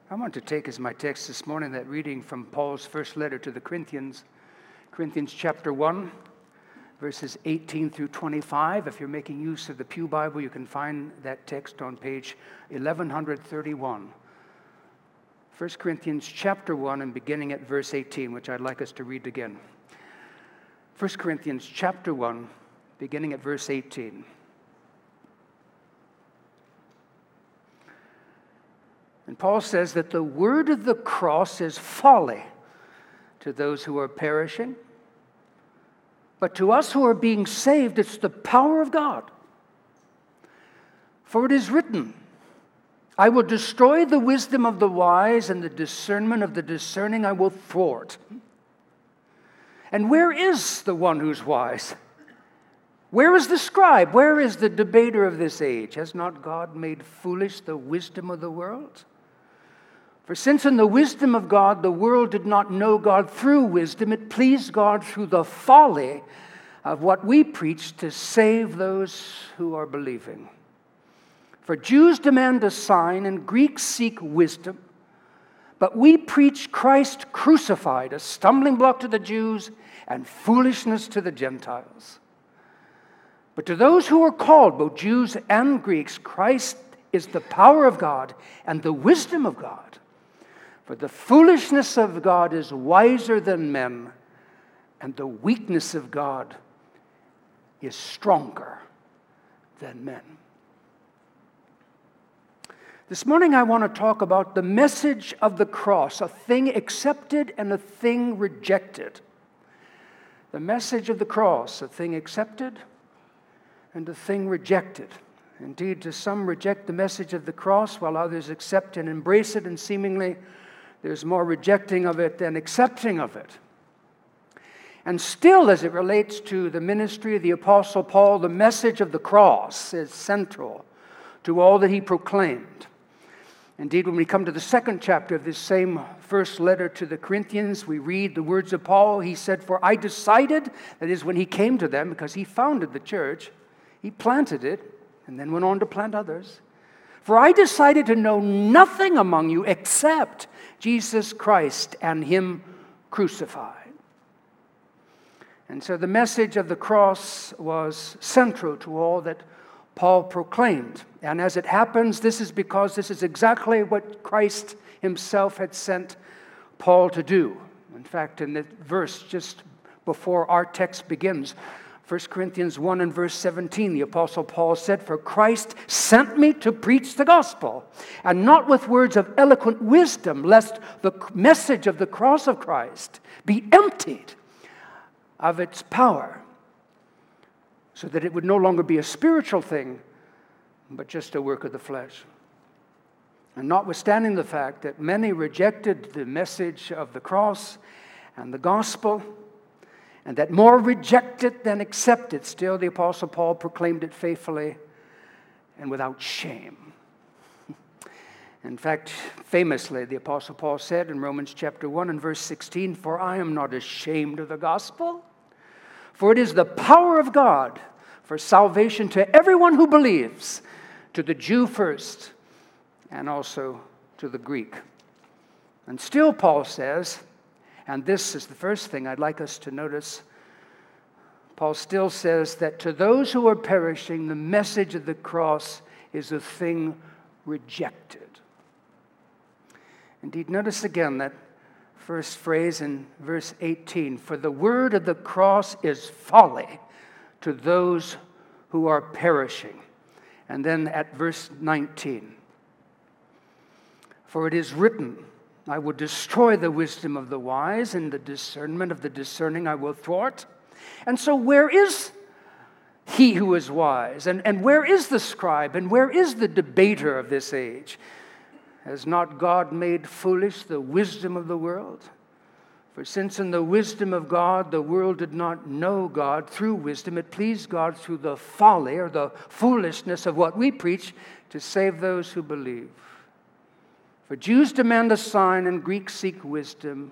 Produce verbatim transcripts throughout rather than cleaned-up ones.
I want to take as my text this morning that reading from Paul's first letter to the Corinthians, Corinthians chapter one, verses eighteen through twenty-five. If you're making use of the Pew Bible, you can find that text on page eleven thirty-one. First Corinthians chapter one and beginning at verse eighteen, which I'd like us to read again. First Corinthians chapter one, beginning at verse eighteen. And Paul says that the word of the cross is folly to those who are perishing, but to us who are being saved, it's the power of God. For it is written, I will destroy the wisdom of the wise, and the discernment of the discerning I will thwart. And where is the one who's wise? Where is the scribe? Where is the debater of this age? Has not God made foolish the wisdom of the world? For since in the wisdom of God the world did not know God through wisdom, it pleased God through the folly of what we preach to save those who are believing. For Jews demand a sign and Greeks seek wisdom, but we preach Christ crucified, a stumbling block to the Jews and foolishness to the Gentiles. But to those who are called, both Jews and Greeks, Christ is the power of God and the wisdom of God. For the foolishness of God is wiser than men, and the weakness of God is stronger than men. This morning I want to talk about the message of the cross, a thing accepted and a thing rejected. The message of the cross, a thing accepted and a thing rejected. Indeed, to some reject the message of the cross, while others accept and embrace it, and seemingly there's more rejecting of it than accepting of it. And still, as it relates to the ministry of the Apostle Paul, the message of the cross is central to all that he proclaimed. Indeed, when we come to the second chapter of this same first letter to the Corinthians, we read the words of Paul. He said, for I decided, that is when he came to them, because he founded the church, he planted it, and then went on to plant others. For I decided to know nothing among you except Jesus Christ and him crucified. And so the message of the cross was central to all that Paul proclaimed. And as it happens, this is because this is exactly what Christ himself had sent Paul to do. In fact, in the verse just before our text begins, First Corinthians one and verse seventeen, the Apostle Paul said, for Christ sent me to preach the gospel, and not with words of eloquent wisdom, lest the message of the cross of Christ be emptied of its power, so that it would no longer be a spiritual thing, but just a work of the flesh. And notwithstanding the fact that many rejected the message of the cross and the gospel, and that more reject it than accept it, still the Apostle Paul proclaimed it faithfully and without shame. In fact, famously, the Apostle Paul said in Romans chapter one and verse sixteen, for I am not ashamed of the gospel, for it is the power of God for salvation to everyone who believes, to the Jew first, and also to the Greek. And still Paul says, and this is the first thing I'd like us to notice, Paul still says that to those who are perishing, the message of the cross is a thing rejected. Indeed, notice again that first phrase in verse eighteen, for the word of the cross is folly to those who are perishing. And then at verse nineteen, for it is written, I will destroy the wisdom of the wise, and the discernment of the discerning I will thwart. And so where is he who is wise? And, and where is the scribe? And where is the debater of this age? Has not God made foolish the wisdom of the world? For since in the wisdom of God the world did not know God through wisdom, it pleased God through the folly or the foolishness of what we preach to save those who believe. For Jews demand a sign and Greeks seek wisdom,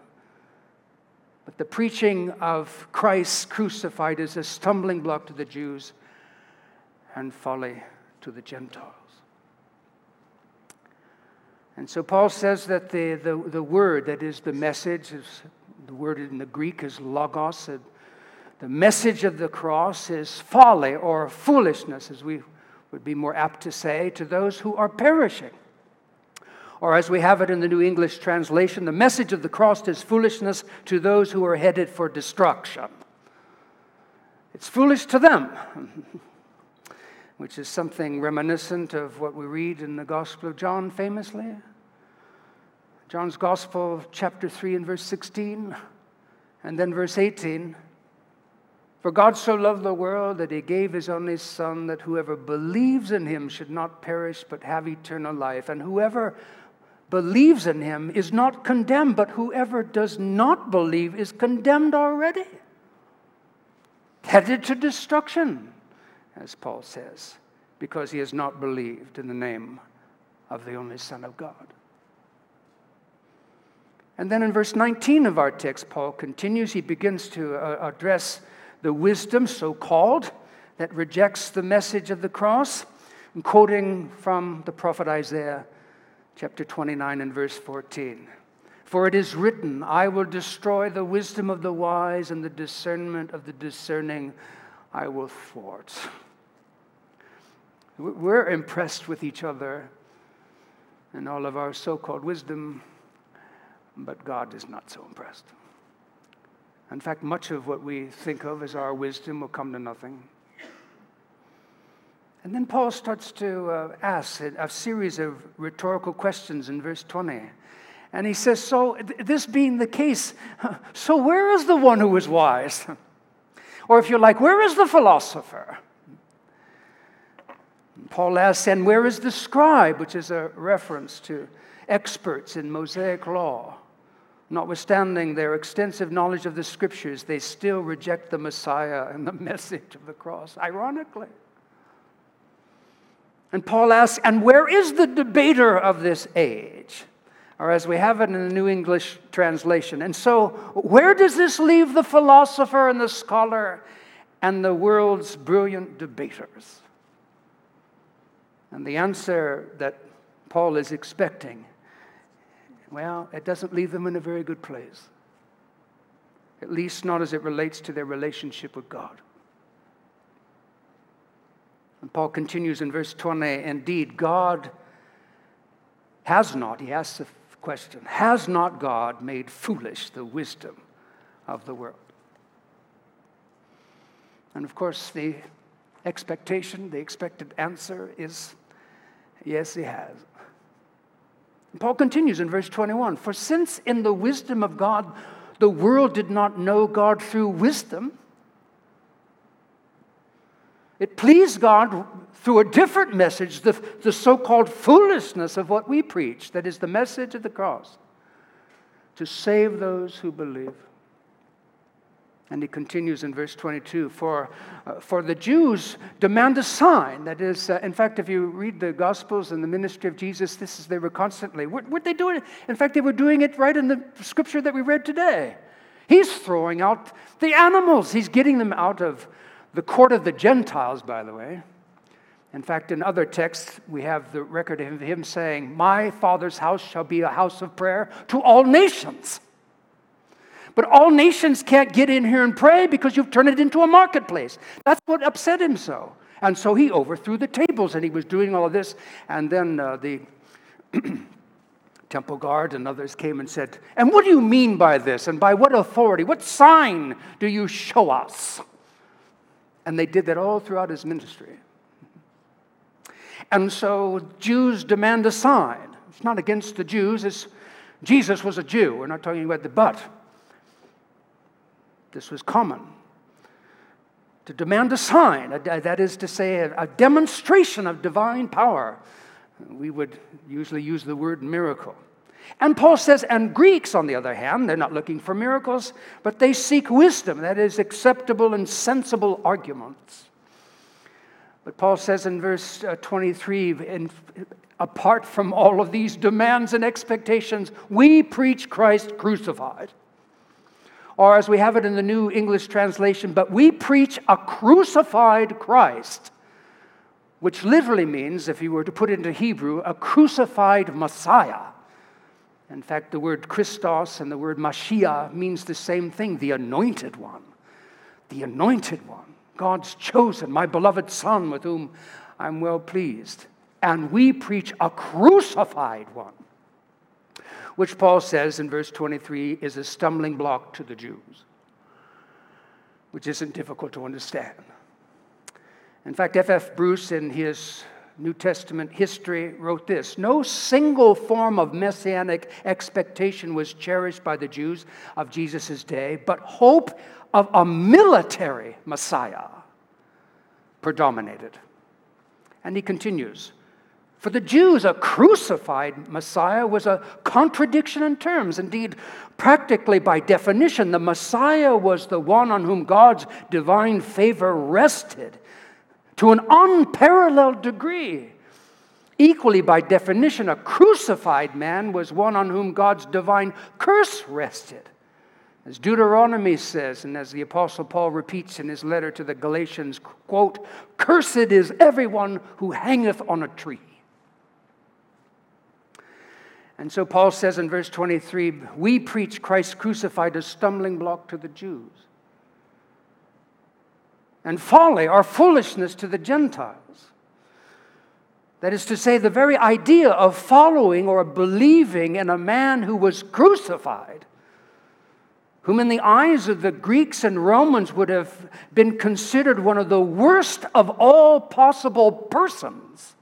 but the preaching of Christ crucified is a stumbling block to the Jews and folly to the Gentiles. And so Paul says that the, the, the word that is the message, is, the word in the Greek is logos. The message of the cross is folly or foolishness, as we would be more apt to say, to those who are perishing. Or as we have it in the New English translation, the message of the cross is foolishness to those who are headed for destruction. It's foolish to them, which is something reminiscent of what we read in the Gospel of John famously. John's Gospel, chapter three and verse sixteen, and then verse eighteen. For God so loved the world that he gave his only Son, that whoever believes in him should not perish but have eternal life. And whoever believes in him is not condemned, but whoever does not believe is condemned already, headed to destruction, as Paul says, because he has not believed in the name of the only Son of God. And then in verse nineteen of our text, Paul continues. He begins to uh, address the wisdom, so-called, that rejects the message of the cross. I'm quoting from the prophet Isaiah, chapter twenty-nine and verse fourteen. For it is written, I will destroy the wisdom of the wise, and the discernment of the discerning I will thwart. We're impressed with each other and all of our so-called wisdom, but God is not so impressed. In fact, much of what we think of as our wisdom will come to nothing. And then Paul starts to uh, ask a series of rhetorical questions in verse twenty. And he says, so th- this being the case, so where is the one who is wise? Or if you're like, where is the philosopher? And Paul asks, and where is the scribe? Which is a reference to experts in Mosaic law. Notwithstanding their extensive knowledge of the Scriptures, they still reject the Messiah and the message of the cross, ironically. And Paul asks, and where is the debater of this age? Or as we have it in the New English translation. And so, where does this leave the philosopher and the scholar and the world's brilliant debaters? And the answer that Paul is expecting, well, it doesn't leave them in a very good place. At least not as it relates to their relationship with God. And Paul continues in verse twenty, indeed, God has not, he asks the question, has not God made foolish the wisdom of the world? And of course, the expectation, the expected answer is, yes, he has. Paul continues in verse twenty-one, for since in the wisdom of God, the world did not know God through wisdom, it pleased God through a different message, the, the so-called foolishness of what we preach, that is the message of the cross, to save those who believe. And he continues in verse twenty-two, for, uh, for the Jews demand a sign. That is, uh, in fact, if you read the Gospels and the ministry of Jesus, this is, they were constantly, what were they doing? In fact, they were doing it right in the scripture that we read today. He's throwing out the animals. He's getting them out of the court of the Gentiles, by the way. In fact, in other texts, we have the record of him saying, my Father's house shall be a house of prayer to all nations. But all nations can't get in here and pray because you've turned it into a marketplace. That's what upset him so. And so he overthrew the tables, and he was doing all of this. And then uh, the temple guard and others came and said, and what do you mean by this? And by what authority? What sign do you show us? And they did that all throughout his ministry. And so Jews demand a sign. It's not against the Jews. It's, Jesus was a Jew. We're not talking about the but. This was common. To demand a sign, that is to say, a demonstration of divine power. We would usually use the word miracle. And Paul says, and Greeks, on the other hand, they're not looking for miracles, but they seek wisdom, that is, acceptable and sensible arguments. But Paul says in verse twenty-three, in, apart from all of these demands and expectations, we preach Christ crucified. Or as we have it in the New English translation, but we preach a crucified Christ, which literally means, if you were to put it into Hebrew, a crucified Messiah. In fact, the word Christos and the word Mashiach means the same thing, the anointed one. The anointed one, God's chosen, my beloved Son, with whom I'm well pleased. And we preach a crucified one, which Paul says in verse twenty-three is a stumbling block to the Jews, which isn't difficult to understand. In fact, F F Bruce, in his New Testament history, wrote this: no single form of messianic expectation was cherished by the Jews of Jesus' day, but hope of a military Messiah predominated. And he continues, for the Jews, a crucified Messiah was a contradiction in terms. Indeed, practically by definition, the Messiah was the one on whom God's divine favor rested to an unparalleled degree. Equally, by definition, a crucified man was one on whom God's divine curse rested. As Deuteronomy says, and as the Apostle Paul repeats in his letter to the Galatians, quote, cursed is everyone who hangeth on a tree. And so Paul says in verse twenty-three, we preach Christ crucified, a stumbling block to the Jews, and folly or foolishness to the Gentiles. That is to say, the very idea of following or believing in a man who was crucified, whom in the eyes of the Greeks and Romans would have been considered one of the worst of all possible persons,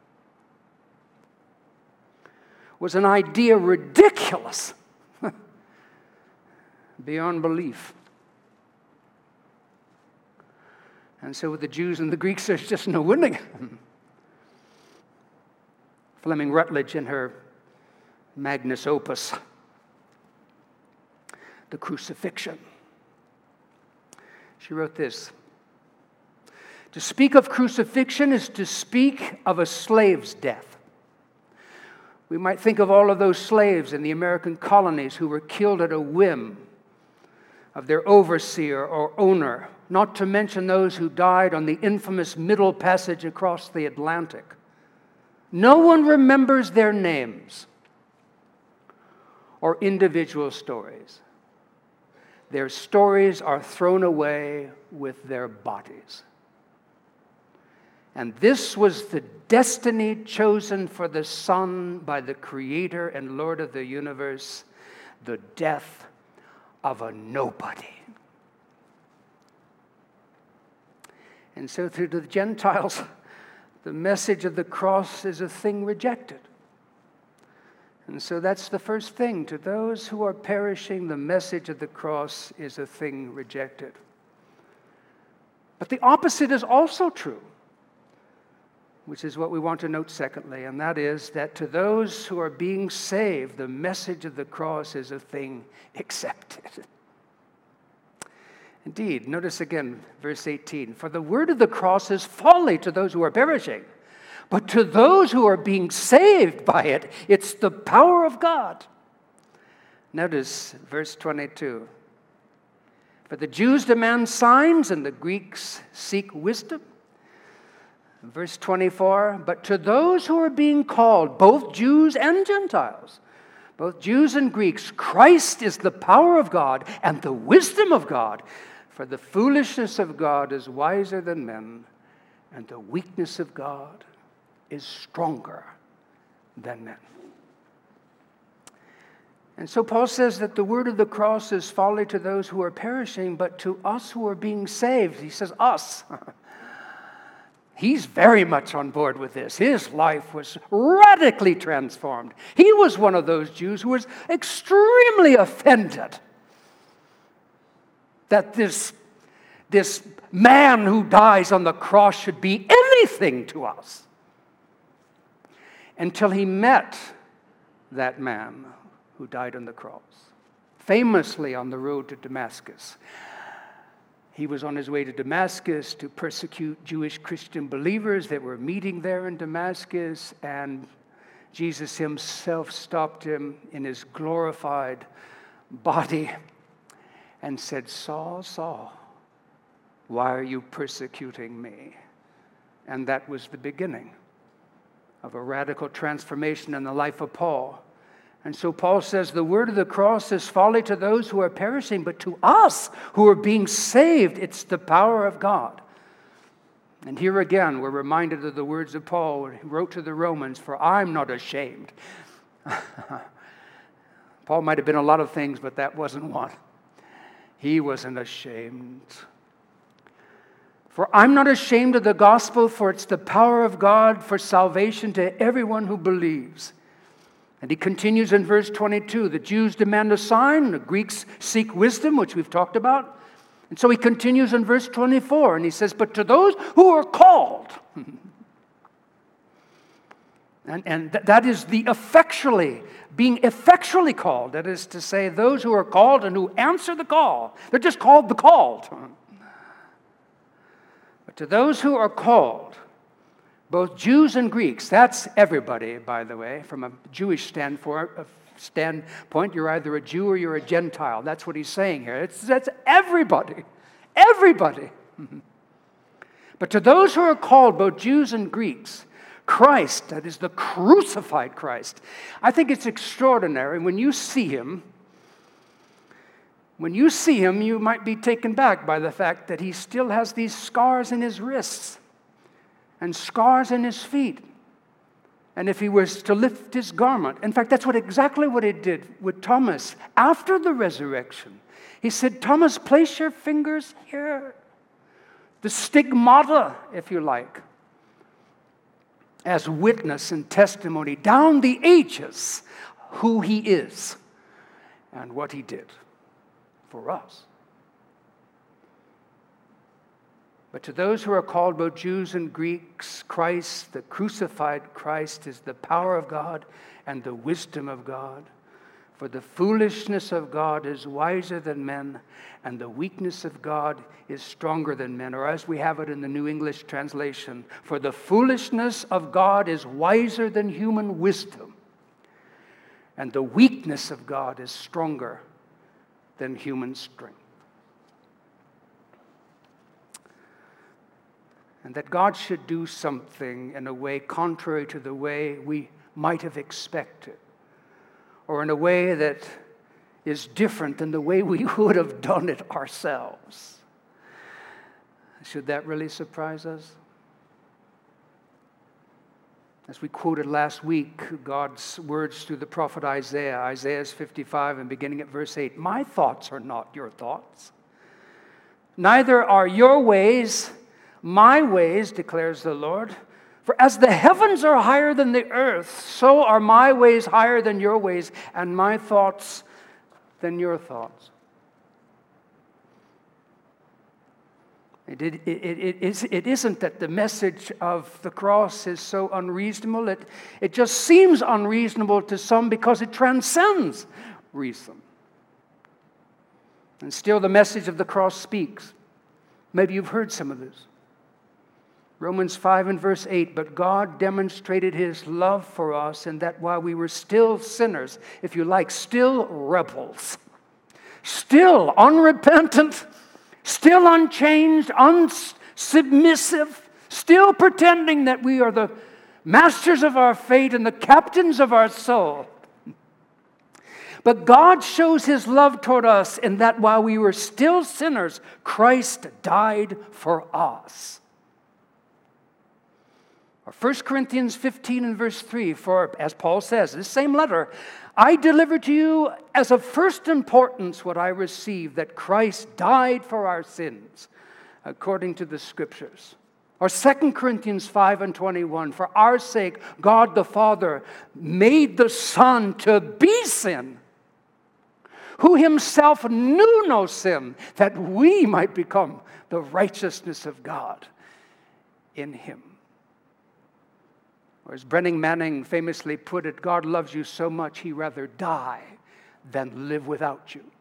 was an idea ridiculous beyond belief. And so with the Jews and the Greeks, there's just no winning. Fleming Rutledge, in her magnus opus, The Crucifixion, she wrote this: to speak of crucifixion is to speak of a slave's death. We might think of all of those slaves in the American colonies who were killed at a whim of their overseer or owner, not to mention those who died on the infamous Middle Passage across the Atlantic. No one remembers their names or individual stories. Their stories are thrown away with their bodies. And this was the destiny chosen for the Son by the Creator and Lord of the universe, the death of a nobody. And so to the Gentiles, the message of the cross is a thing rejected. And so that's the first thing. To those who are perishing, the message of the cross is a thing rejected. But the opposite is also true, which is what we want to note secondly, and that is that to those who are being saved, the message of the cross is a thing accepted. Indeed, notice again verse eighteen, for the word of the cross is folly to those who are perishing, but to those who are being saved by it, it's the power of God. Notice verse twenty-two, for the Jews demand signs and the Greeks seek wisdom. Verse twenty-four, but to those who are being called, both Jews and Gentiles, both Jews and Greeks, Christ is the power of God and the wisdom of God. For the foolishness of God is wiser than men, and the weakness of God is stronger than men. And so Paul says that the word of the cross is folly to those who are perishing, but to us who are being saved, he says us. He's very much on board with this. His life was radically transformed. He was one of those Jews who was extremely offended that this, this man who dies on the cross should be anything to us, until he met that man who died on the cross, famously on the road to Damascus. He was on his way to Damascus to persecute Jewish Christian believers that were meeting there in Damascus, and Jesus himself stopped him in his glorified body and said, Saul, Saul, why are you persecuting me? And that was the beginning of a radical transformation in the life of Paul. And so Paul says, the word of the cross is folly to those who are perishing, but to us who are being saved, it's the power of God. And here again, we're reminded of the words of Paul when he wrote to the Romans, for I'm not ashamed. Paul might have been a lot of things, but that wasn't one. He wasn't ashamed. For I'm not ashamed of the gospel, for it's the power of God for salvation to everyone who believes. And he continues in verse twenty-two, the Jews demand a sign, the Greeks seek wisdom, which we've talked about. And so he continues in verse twenty-four, and he says, but to those who are called, and, and th- that is the effectually, being effectually called, that is to say, those who are called and who answer the call. They're just called the called. But to those who are called, both Jews and Greeks, that's everybody, by the way, from a Jewish standpoint, standpoint, you're either a Jew or you're a Gentile. That's what he's saying here. It's, that's everybody, everybody. But to those who are called, both Jews and Greeks, Christ, that is the crucified Christ, I think it's extraordinary when you see him. When you see him, you might be taken back by the fact that he still has these scars in his wrists and scars in his feet. And if he was to lift his garment, in fact, that's what exactly what he did with Thomas after the resurrection. He said, Thomas, place your fingers here. The stigmata, if you like, as witness and testimony down the ages who he is and what he did for us. But to those who are called both Jews and Greeks, Christ, the crucified Christ, is the power of God and the wisdom of God. For the foolishness of God is wiser than men, and the weakness of God is stronger than men. Or as we have it in the New English translation, for the foolishness of God is wiser than human wisdom, and the weakness of God is stronger than human strength. And that God should do something in a way contrary to the way we might have expected, or in a way that is different than the way we would have done it ourselves. Should that really surprise us? As we quoted last week, God's words through the prophet Isaiah, Isaiah fifty-five and beginning at verse eight, my thoughts are not your thoughts, neither are your ways my ways, declares the Lord. For as the heavens are higher than the earth, so are my ways higher than your ways, and my thoughts than your thoughts. It, it, it, it, it, it isn't that the message of the cross is so unreasonable. It, it just seems unreasonable to some because it transcends reason. And still the message of the cross speaks. Maybe you've heard some of this. Romans five and verse eight, but God demonstrated his love for us in that while we were still sinners, if you like, still rebels, still unrepentant, still unchanged, unsubmissive, still pretending that we are the masters of our fate and the captains of our soul. But God shows his love toward us in that while we were still sinners, Christ died for us. First Corinthians fifteen and verse three, for as Paul says, this same letter, I delivered to you as of first importance what I received, that Christ died for our sins, according to the Scriptures. Or Second Corinthians five and twenty-one, for our sake God the Father made the Son to be sin, who himself knew no sin, that we might become the righteousness of God in him. Or as Brennan Manning famously put it, God loves you so much he'd rather die than live without you.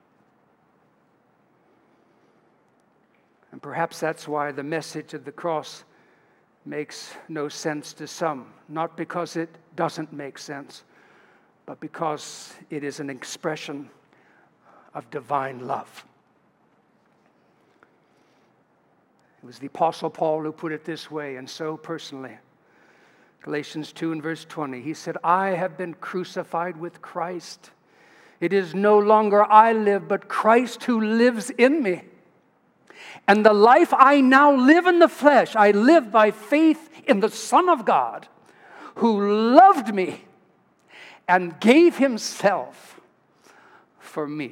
And perhaps that's why the message of the cross makes no sense to some. Not because it doesn't make sense, but because it is an expression of divine love. It was the Apostle Paul who put it this way, and so personally. Galatians two and verse twenty, he said, I have been crucified with Christ. It is no longer I live, but Christ who lives in me. And the life I now live in the flesh, I live by faith in the Son of God, who loved me and gave himself for me.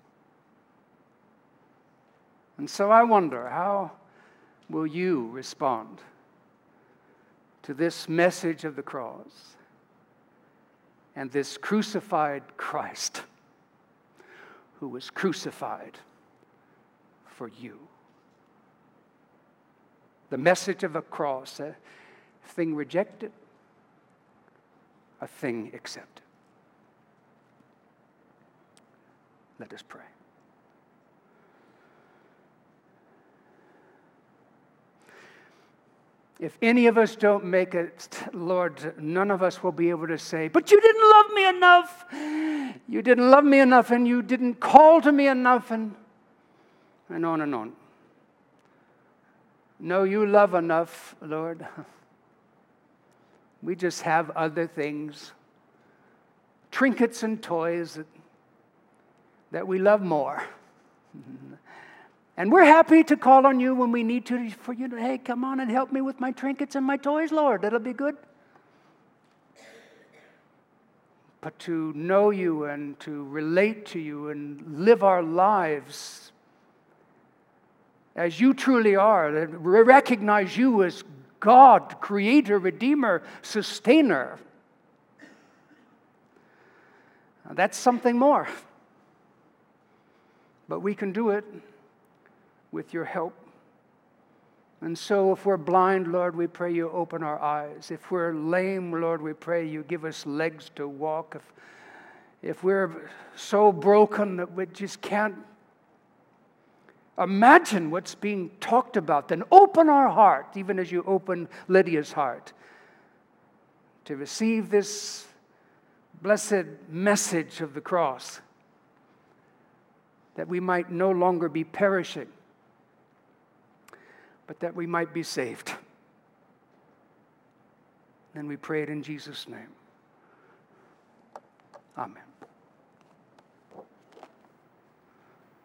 And so I wonder, how will you respond to this message of the cross and this crucified Christ who was crucified for you? The message of a cross, a thing rejected, a thing accepted. Let us pray. If any of us don't make it, Lord, none of us will be able to say, but you didn't love me enough. You didn't love me enough, and you didn't call to me enough, and, and on and on. No, you love enough, Lord. We just have other things, trinkets and toys that, that we love more. And we're happy to call on you when we need to, for you to, hey, come on and help me with my trinkets and my toys, Lord. That'll be good. But to know you and to relate to you and live our lives as you truly are, that we recognize you as God, Creator, Redeemer, Sustainer. Now, that's something more. But we can do it with your help. And so if we're blind, Lord, we pray you open our eyes. If we're lame, Lord, we pray you give us legs to walk. If, if we're so broken that we just can't imagine what's being talked about, then open our heart, even as you open Lydia's heart, to receive this blessed message of the cross, that we might no longer be perishing, but that we might be saved. And we pray it in Jesus' name. Amen.